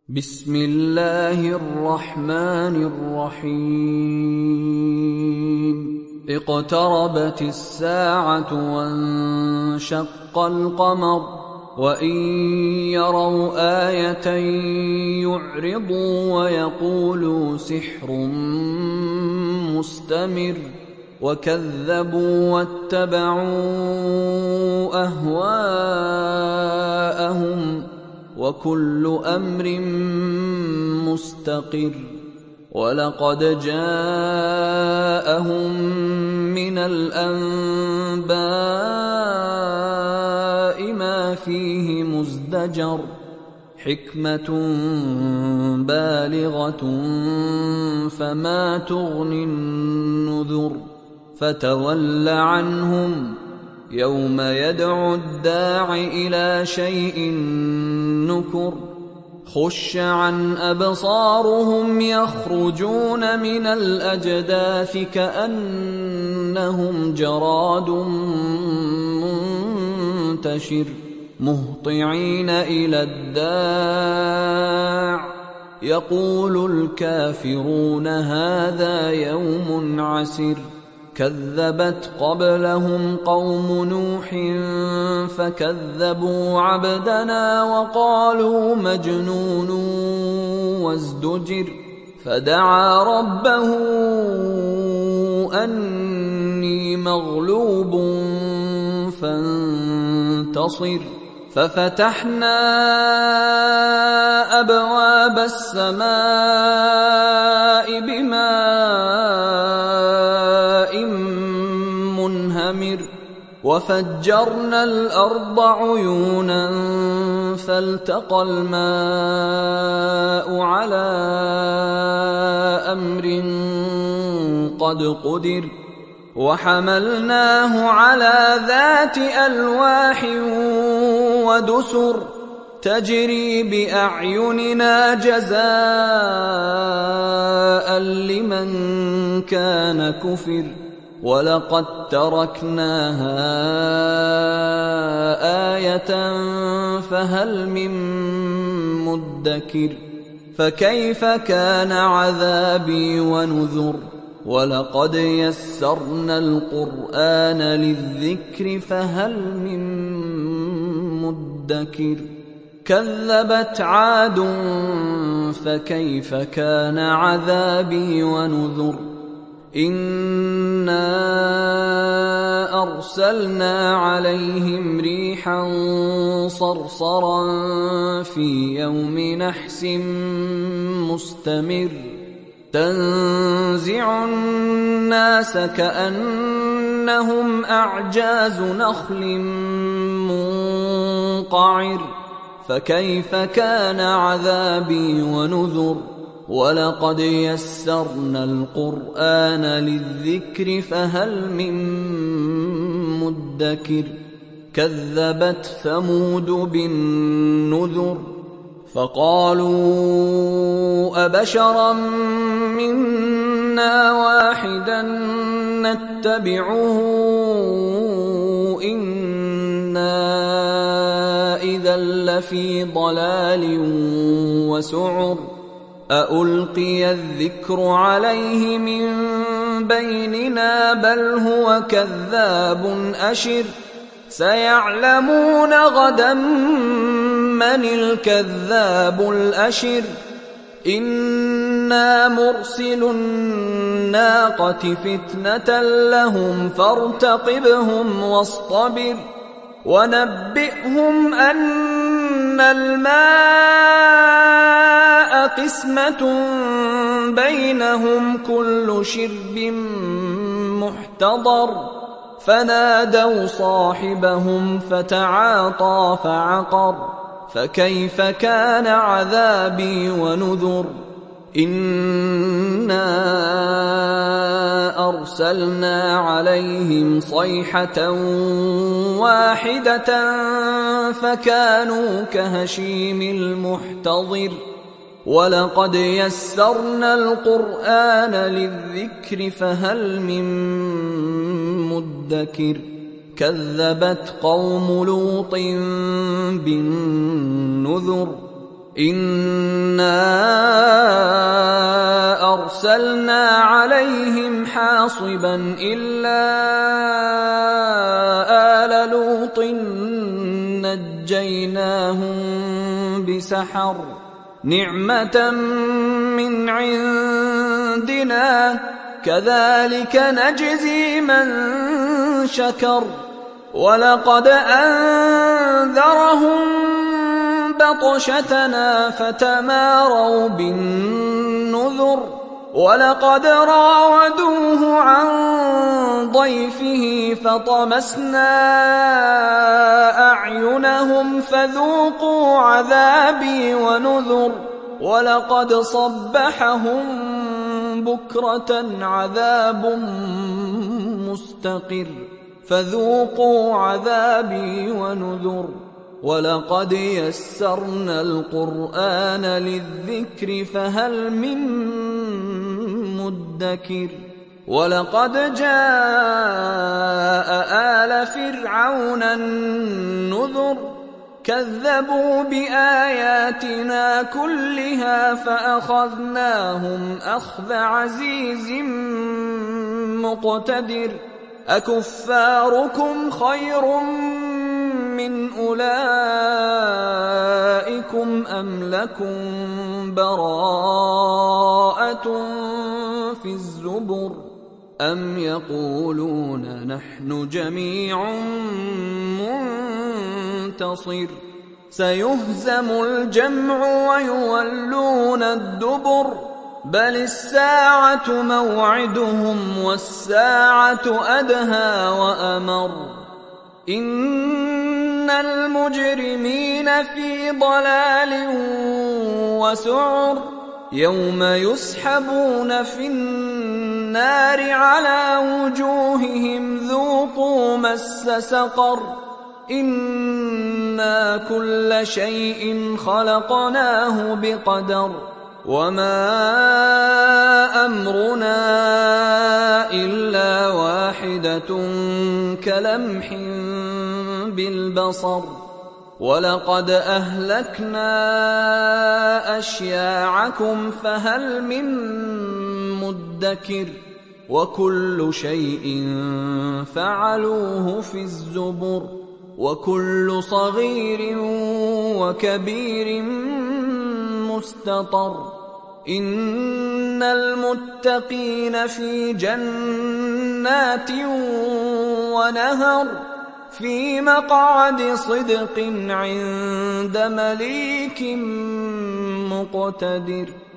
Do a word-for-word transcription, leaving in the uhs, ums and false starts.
بسم الله الرحمن الرحيم اقتربت الساعة وانشق القمر وإن يروا آية يعرضوا ويقولوا سحر مستمر وكذبوا واتبعوا أهواءهم وكل أمر مستقر ولقد جاءهم من الأنباء ما فيه مزدجر حكمة بالغة فما تغني النذر فتول عنهم يوم يدعو الداع إلى شيء نكر خش عن أبصارهم يخرجون من الأجداث كأنهم جراد منتشر مهطعين إلى الداع يقول الكافرون هذا يوم عسر كذبت قبلهم قوم نوح فكذبوا عبدنا وقالوا مجنون وازدجر فدعا ربه أني مغلوب فانتصر ففتحنا أبواب السماء بماء منهمر وفجرنا الأرض عيونا فالتقى الماء على أمر قد قدر وحملناه على ذات ألواح ودسر تجري بأعيننا جزاء لمن كان كفر ولقد تركناها آية فهل من مدكر فكيف كان عذابي ونذر ولقد يسرنا القرآن للذكر فهل من مدكر كذبت عاد فكيف كان عذابي ونذر إنا أرسلنا عليهم ريحا صرصرا في يوم نحس مستمر تنزع الناس كأنهم أعجاز نخل منقعر فكيف كان عذابي ونذر ولقد يسرنا القرآن للذكر فهل من مدكر كذبت ثمود بالنذر فقالوا أبشرا منا واحدا نتبعه إنا إذا لفي ضلال وسعر أألقي الذكر عليه من بيننا بل هو كذاب أشر سيعلمون غدا من الكذاب الأشر إنا مرسل الناقة فتنة لهم فارتقبهم واصطبر ونبئهم أن الماء قسمة بينهم كل شرب محتضر فنادوا صاحبهم فتعاطى فعقر فكيف كان عذابي ونذر إنا أرسلنا عليهم صيحة واحدة فكانوا كهشيم المحتضر ولقد يسرنا القرآن للذكر فهل من مدكر كذبت قوم لوط بالنذر إنا أرسلنا عليهم حاصبا إلا آل لوط نجيناهم بسحر نعمة من عندنا كذلك نجزي من شكر ولقد أنذرهم بطشتنا فتماروا بالنذر ولقد راودوه عن ضيفه فطمسنا أعينهم فذوقوا عذابي ونذر ولقد صبحهم بكرة عذاب مستقر فذوقوا عذابي ونذر ولقد يسرنا القرآن للذكر فهل من مدكر ولقد جاء آل فرعون النذر كذبوا بآياتنا كلها فأخذناهم أخذ عزيز مقتدر أكفاركم خير من أولئكم أم لكم براءة في الزبر أم يقولون نحن جميع منتصر سيهزم الجمع ويولون الدبر بل الساعة موعدهم والساعة أدهى وأمر إن المجرمين في ضلال وسعر يوم يسحبون في النار على وجوههم ذوقوا مس سقر إنا كل شيء خلقناه بقدر وما أمرنا إلا واحدة كلمح بالبصر ولقد أهلكنا أشياعكم فهل من مدكر وكل شيء فعلوه في الزبر وكل صغير وكبير مستطر إن المتقين في جنات ونهر في مقعد صدق عند مليك مقتدر.